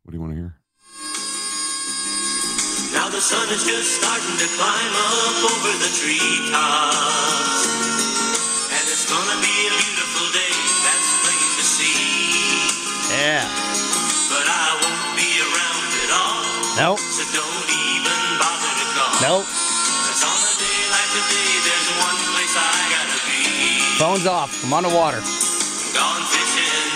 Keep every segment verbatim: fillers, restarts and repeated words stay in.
What do you want to hear? Now the sun is just starting to climb up over the treetops, and it's gonna be a beautiful day, that's plain to see. Yeah. But I won't be around at all. Nope. So don't even bother to call. Nope. Cause on a day like today, there's one place I gotta be. Phone's off. I'm on the water. Gone fishing.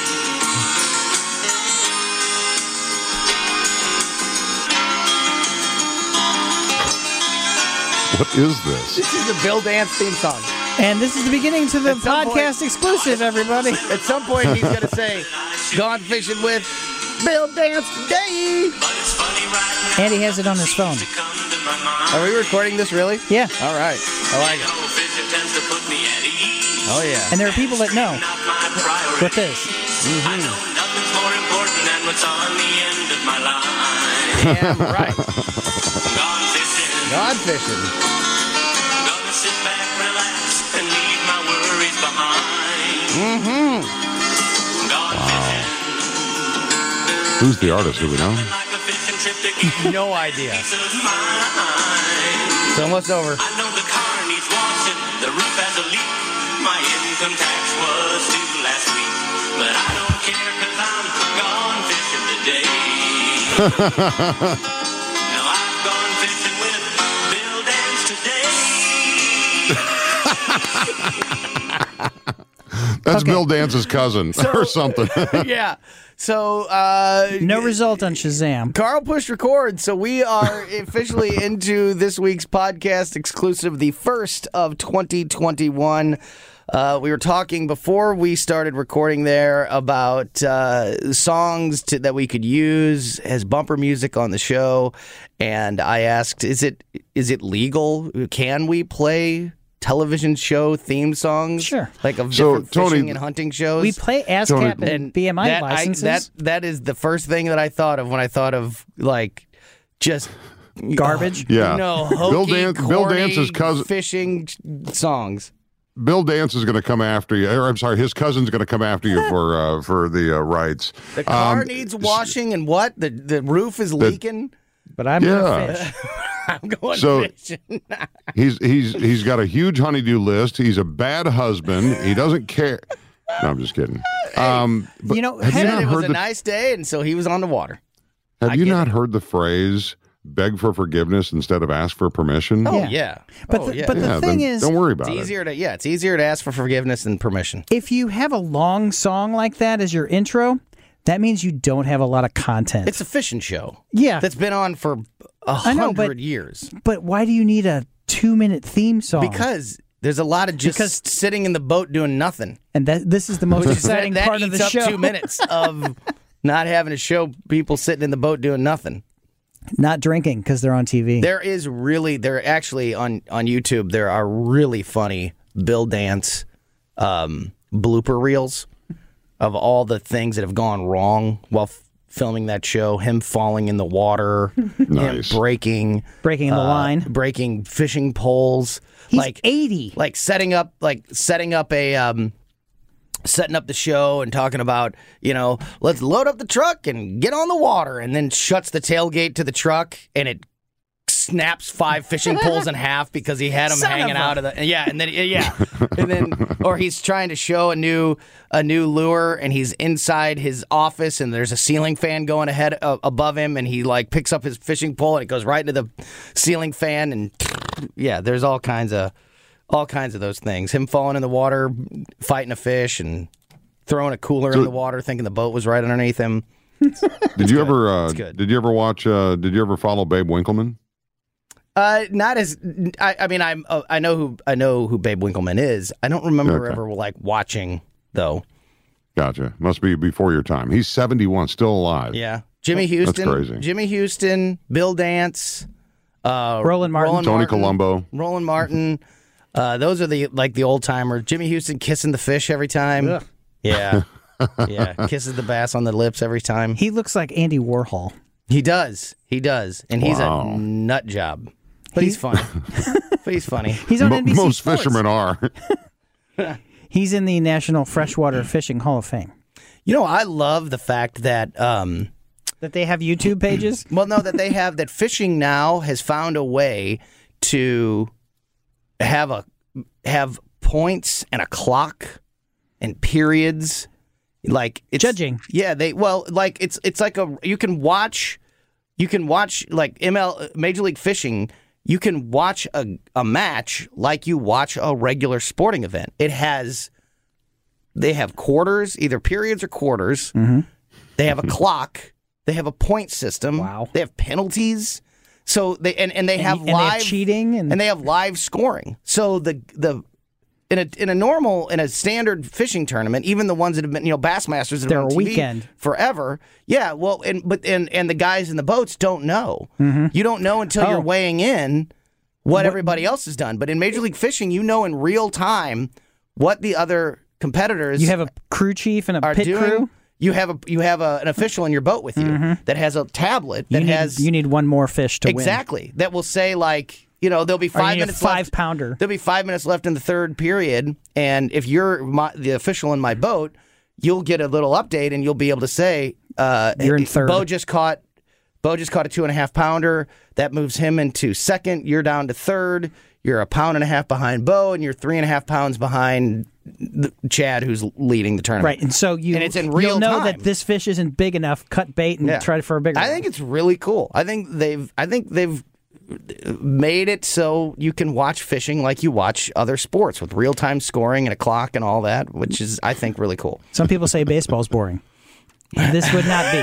What is this? This is the Bill Dance theme song. And this is the beginning to the At some podcast point- exclusive, everybody. At some point, he's going to say, Gone fishing with Bill Dance today. But it's funny right now. Andy has it on his phone. To come to my mind. Are we recording this, really? Yeah. All right. I like it. No fishing tends to put me at ease. Oh, yeah. And there are people that know Not my priority. what this. I know nothing's more important than what's on the end of my line. Damn right. Gone fishing. Gone fishing. Gonna sit back, relax, and leave my worries behind. Mm-hmm. Gone fishing. Who's the artist? Do we know? Like a fishing trip to get No idea. peace of mind. It's almost over. I know the car needs washing, the roof has a leak. My income tax was due last week, but I don't care cause I'm gone fishing today. Now I've gone fishing with Bill Dance today. That's Okay. Bill Dance's cousin or something. Yeah. So, uh... No result on Shazam. Carl pushed record, so we are officially into this week's podcast exclusive, the first of twenty twenty-one. Uh, we were talking before we started recording there about uh, songs to, that we could use as bumper music on the show, and I asked, "Is it is it legal? Can we play television show theme songs? Sure. like of So, different Tony, fishing and hunting shows." We play ASCAP Tony- and, and B M I that, I- licenses. that that is the first thing that I thought of when I thought of like just Garbage. Yeah. No, Bill hokey, Dan- Bill corny Dance's cousin- fishing songs. Bill Dance is going to come after you. Or, I'm sorry, his cousin's going to come after you for uh, for the uh, rights. The car Um, needs washing, and what the the roof is leaking. But I'm Yeah. going to fish. I'm going So- fishing. He's he's he's got a huge honeydew list. He's a bad husband. He doesn't care. No, I'm just kidding. Um, but You know, have you Said not it was heard a the nice day, and so he was on the water. Have I you get not it. heard the phrase "beg for forgiveness instead of ask for permission"? Oh Yeah. yeah, But oh, the- yeah. but the yeah, thing then is, don't worry about it's it. easier to yeah, it's easier to ask for forgiveness than permission. if you have a long song like that as your intro, that means you don't have a lot of content. It's a fishing show yeah, that's been on for a I know, but- hundred years. but why do you need a two-minute theme song? Because there's a lot of just Because- sitting in the boat doing nothing. and that this is the most Which is that, exciting that part eats of the up show. two minutes of not having to show people sitting in the boat doing nothing. Not drinking because they're on T V. There is really, there actually on, on YouTube, there are really funny Bill Dance um, blooper reels of all the things that have gone wrong while f- filming that show. Him falling in the water, Nice. him breaking, Breaking the uh, line. breaking fishing poles, He's like eighty. like setting up like setting up a um setting up the show and talking about, you know, let's load up the truck and get on the water, and then shuts the tailgate to the truck and it snaps five fishing poles in half because he had them Son hanging of a- out of the yeah and then yeah and then or he's trying to show a new a new lure and he's inside his office and there's a ceiling fan going ahead uh, above him and he like picks up his fishing pole and it goes right into the ceiling fan and yeah there's all kinds of all kinds of those things. Him falling in the water, fighting a fish, and throwing a cooler in the water, thinking the boat was right underneath him. Did you ever? Uh, good. did you ever watch? Uh, did you ever follow Babe Winkleman? Uh, not as I, I mean, I'm uh, I know who I know who Babe Winkleman is. I don't remember Okay. ever like watching though. Gotcha. Must be before your time. He's seventy-one, still alive. Yeah, Jimmy Houston, crazy. Jimmy Houston, Bill Dance, uh, Roland Martin. Tony Colombo. Roland Martin. Uh, those are the like the old timers. Jimmy Houston kissing the fish every time. Ugh. Yeah, yeah, kisses the bass on the lips every time. He looks like Andy Warhol. He does. He does. And he's Wow. a nut job. But he's funny. But he's funny. He's on Mo- N B C most Sports. fishermen are. He's in the National Freshwater Fishing Hall of Fame. You know, I love the fact that um, That they have YouTube pages? Well, no, that they have that fishing now has found a way to have a have points and a clock and periods, like it's, Judging. Yeah, they well, like it's it's like a you can watch, you can watch like M L Major League Fishing. You can watch a a match like you watch a regular sporting event. It has. They have quarters, either periods or quarters. Mm-hmm. They have a clock. They have a point system. Wow. They have penalties. So they and, and they And have y- and they live have cheating and- and they have live scoring. So the the in a in a normal in a standard fishing tournament, even the ones that have been, you know, Bassmasters that They're have been a on T V weekend. forever. Yeah, well, and but and and the guys in the boats don't know. Mm-hmm. You don't know until Oh. you're weighing in what, everybody else has done. But in Major League Fishing, you know in real time what the other competitors You have a crew chief and a are pit doing. crew? You have a you have a, an official in your boat with you that has a tablet that You need, has you need one more fish to win. exactly that will say like you know there'll be Or you five need a minutes five left. pounder. There'll be five minutes left in the third period, and if you're my, the official in my boat, you'll get a little update, and you'll be able to say uh, You're in third. Bo just caught Bo just caught a two and a half pounder. That moves him into second. You're down to third. You're a pound and a half behind Bo, and you're three and a half pounds behind the, Chad, who's leading the tournament. Right, and so you And it's in real you'll know time. that this fish isn't big enough. Cut bait and Yeah. try for a bigger. I one. think it's really cool. I think they've I think they've made it so you can watch fishing like you watch other sports with real time scoring and a clock and all that, which is I think really cool. Some people say baseball's boring. This would not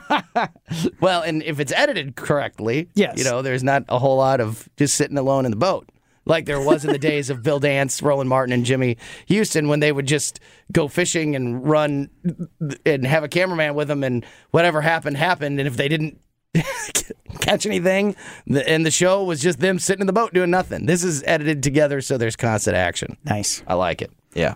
be. Well, and if it's edited correctly, Yes. you know, there's not a whole lot of just sitting alone in the boat. Like there was in the days of Bill Dance, Roland Martin, and Jimmy Houston when they would just go fishing and run and have a cameraman with them, and whatever happened, happened. And if they didn't catch anything, the, and the show was just them sitting in the boat doing nothing. This is edited together, so there's constant action. Nice. I like it. Yeah.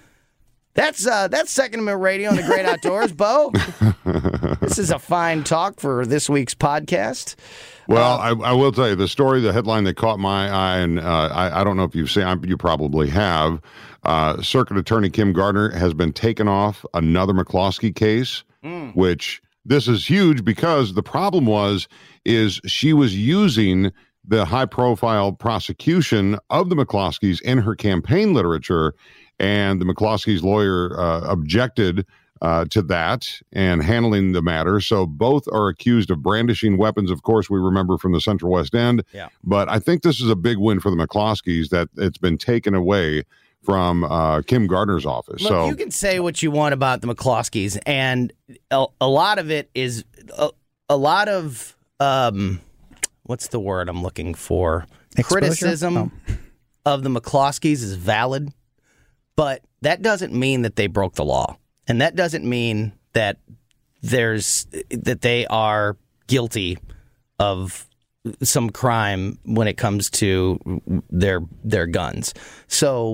That's uh, that's Second Amendment Radio in the Great Outdoors, Bo. This is a fine talk for this week's podcast. Well, I, I will tell you the story, the headline that caught my eye, and uh, I, I don't know if you've seen, you probably have. Uh, Circuit Attorney Kim Gardner has been taken off another McCloskey case, Mm. which this is huge because the problem was is she was using the high-profile prosecution of the McCloskeys in her campaign literature, and the McCloskey's lawyer uh, objected Uh, to that and handling the matter. So both are accused of brandishing weapons. Of course, we remember from the Central West End. Yeah. But I think this is a big win for the McCloskeys that it's been taken away from uh, Kim Gardner's office. Look, so you can say what you want about the McCloskeys, and a, a lot of it is a, a lot of um, what's the word I'm looking for? Exposure? Criticism Oh. of the McCloskeys is valid, but that doesn't mean that they broke the law. And that doesn't mean that there's that they are guilty of some crime when it comes to their their guns. So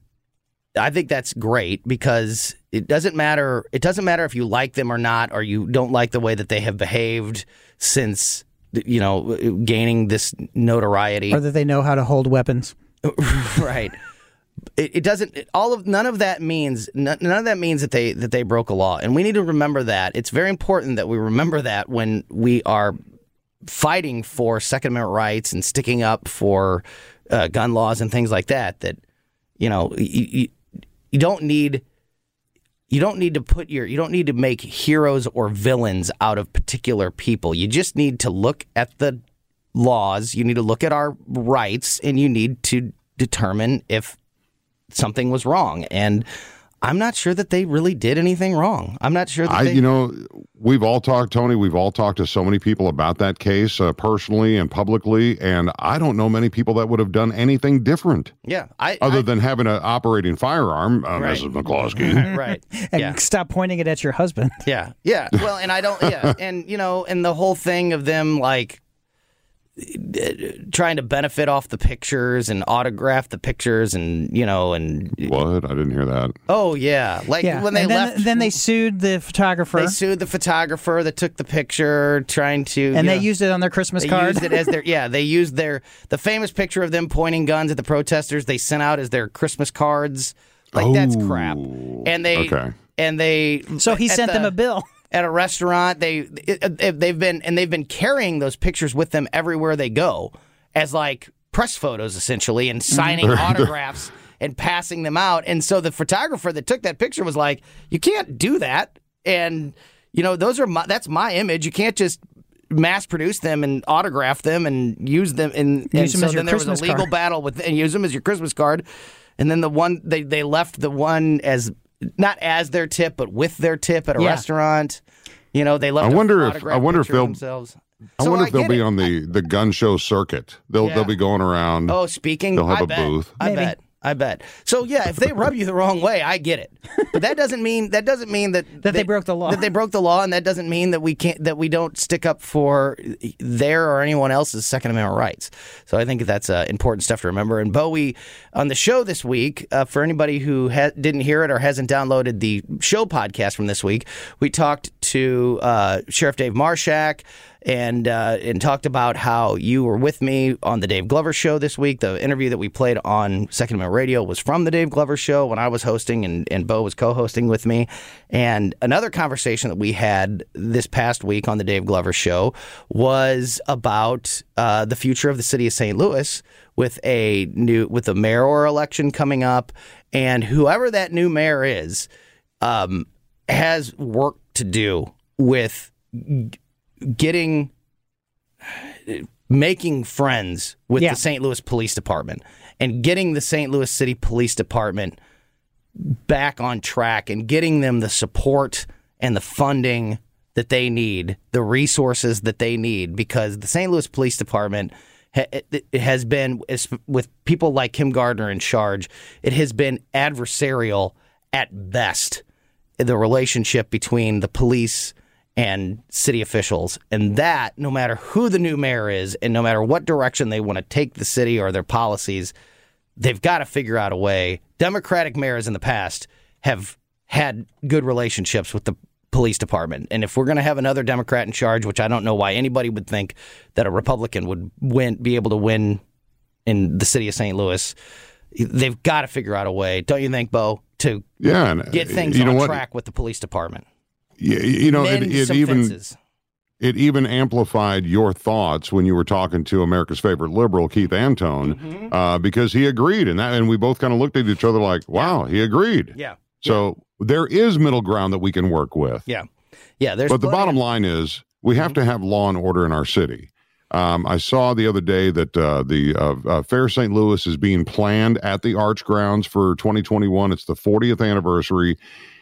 I think that's great because it doesn't matter it doesn't matter if you like them or not, or you don't like the way that they have behaved since, you know, gaining this notoriety. Or that they know how to hold weapons. Right. It, it doesn't. It, all of none of that means none, none of that means that they that they broke a law, and we need to remember that. It's very important that we remember that when we are fighting for Second Amendment rights and sticking up for uh, gun laws and things like that. That you know you, you, you don't need you don't need to put your you don't need to make heroes or villains out of particular people. You just need to look at the laws. You need to look at our rights, and you need to determine if something was wrong. And I'm not sure that they really did anything wrong. I'm not sure that I, they... you know, we've all talked, Tony, we've all talked to so many people about that case uh, personally and publicly, and I don't know many people that would have done anything different Yeah. I, other I, than having an operating firearm, uh, Right. Missus McCloskey. Right. And Yeah. stop pointing it at your husband. Yeah. Yeah. Well, and I don't... Yeah. And, you know, and the whole thing of them, like, trying to benefit off the pictures and autograph the pictures and, you know, and... What? I didn't hear that. Oh, yeah. Like, Yeah. when they and then, left... then they sued the photographer. They sued the photographer that took the picture, trying to... and you they know, used it on their Christmas They card. used it as their yeah. They used their the famous picture of them pointing guns at the protesters. They sent out as their Christmas cards. Like that's crap. And they okay. and they so he at sent the- them a bill. at a restaurant. They it, they've been and they've been carrying those pictures with them everywhere they go as like press photos essentially and signing autographs and passing them out. And so the photographer that took that picture was like, "You can't do that." And you know, those are my, that's my image. You can't just mass produce them and autograph them and use them. And, and use them so as your then there was a Christmas legal card. battle with and use them as your Christmas card. And then the one they they left the one as not as their tip, but with their tip at a Yeah. restaurant. You know, they left. I wonder a if- autographed I wonder if picture of they'll- themselves. I So wonder if they'll get be it. on the, the gun show circuit. They'll Yeah. they'll be going around. Oh, speaking, They'll have I a bet. booth. I Maybe. bet. I bet. So yeah, if they rub you the wrong way, I get it. But that doesn't mean that doesn't mean that That they broke the law. That they broke the law, and that doesn't mean that we can't that we don't stick up for their or anyone else's Second Amendment rights. So I think that's uh, important stuff to remember. And Bowie on the show this week, uh, for anybody who ha- didn't hear it or hasn't downloaded the show podcast from this week, we talked to uh, Sheriff Dave Marshak. And uh, and talked about how you were with me on the Dave Glover Show this week. The interview that we played on Second Amendment Radio was from the Dave Glover Show when I was hosting and, and Bo was co-hosting with me. And another conversation that we had this past week on the Dave Glover Show was about uh, the future of the city of Saint Louis with a new with the mayoral election coming up, and whoever that new mayor is um, has work to do with getting making friends with Yeah. the Saint Louis Police Department and getting the Saint Louis City Police Department back on track and getting them the support and the funding that they need, the resources that they need, because the Saint Louis Police Department ha- it has been, with people like Kim Gardner in charge, it has been adversarial at best, the relationship between the police and city officials. And that, no matter who the new mayor is and no matter what direction they want to take the city or their policies, they've got to figure out a way. Democratic mayors in the past have had good relationships with the police department. And if we're going to have another Democrat in charge, which I don't know why anybody would think that a Republican would win, be able to win in the city of Saint Louis, they've got to figure out a way, don't you think, Bo, to Yeah, and get things you know on what? track with the police department? Yeah, you know, it, Mend it some even fences. it even amplified your thoughts when you were talking to America's favorite liberal, Keith Antone, Mm-hmm. uh, because he agreed, and that, and we both kind of looked at each other like, "Wow, he agreed." Yeah. So there is middle ground that we can work with. Yeah. Yeah. There's But the plenty bottom of- line is we have to have law and order in our city. Um, I saw the other day that uh, the uh, uh, Fair Saint Louis is being planned at the Arch Grounds for twenty twenty-one. It's the fortieth anniversary.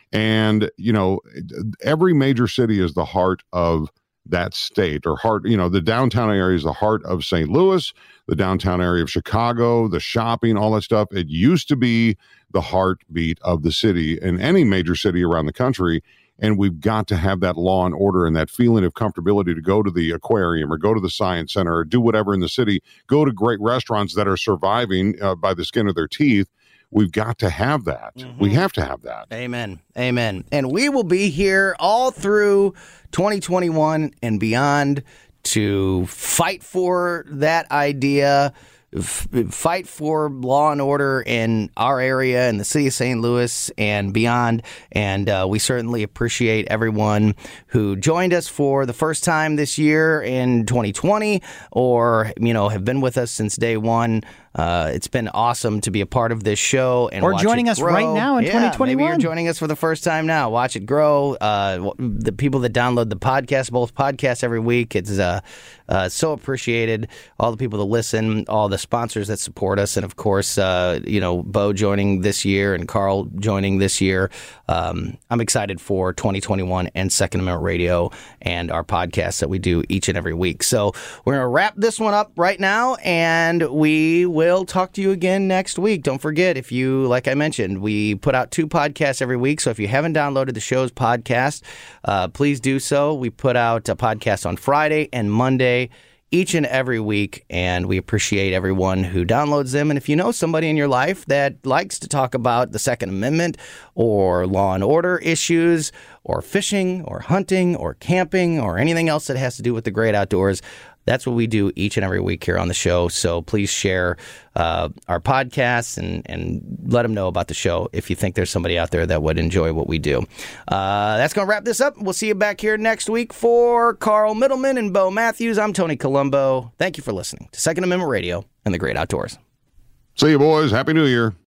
And, you know, every major city is the heart of that state, or heart, you know, the downtown area is the heart of Saint Louis, the downtown area of Chicago, the shopping, all that stuff. It used to be the heartbeat of the city in any major city around the country. And we've got to have that law and order and that feeling of comfortability to go to the aquarium or go to the science center or do whatever in the city, go to great restaurants that are surviving uh, by the skin of their teeth. We've got to have that. Mm-hmm. We have to have that. Amen. Amen. And we will be here all through twenty twenty-one and beyond to fight for that idea, f- fight for law and order in our area, in the city of Saint Louis and beyond. And uh, we certainly appreciate everyone who joined us for the first time this year in twenty twenty, or, you know, have been with us since day one. Uh, it's been awesome to be a part of this show and Or watch joining it us grow. right now in Yeah, twenty twenty-one. Maybe you're joining us for the first time now. Watch it grow. Uh, the people that download the podcast, both podcasts every week, it's uh, uh, so appreciated. All the people that listen, all the sponsors that support us, and of course, uh, you know, Bo joining this year and Carl joining this year. Um, I'm excited for twenty twenty-one and Second Amendment Radio and our podcasts that we do each and every week. So we're going to wrap this one up right now, and we will talk to you again next week. Don't forget, if you, like I mentioned, we put out two podcasts every week. So if you haven't downloaded the show's podcast, uh, please do so. We put out a podcast on Friday and Monday each and every week, and we appreciate everyone who downloads them. And if you know somebody in your life that likes to talk about the Second Amendment or law and order issues or fishing or hunting or camping or anything else that has to do with the great outdoors. That's what we do each and every week here on the show. So please share uh, our podcasts and, and let them know about the show if you think there's somebody out there that would enjoy what we do. Uh, that's going to wrap this up. We'll see you back here next week. For Carl Middleman and Bo Matthews, I'm Tony Colombo. Thank you for listening to Second Amendment Radio and the Great Outdoors. See you, boys. Happy New Year.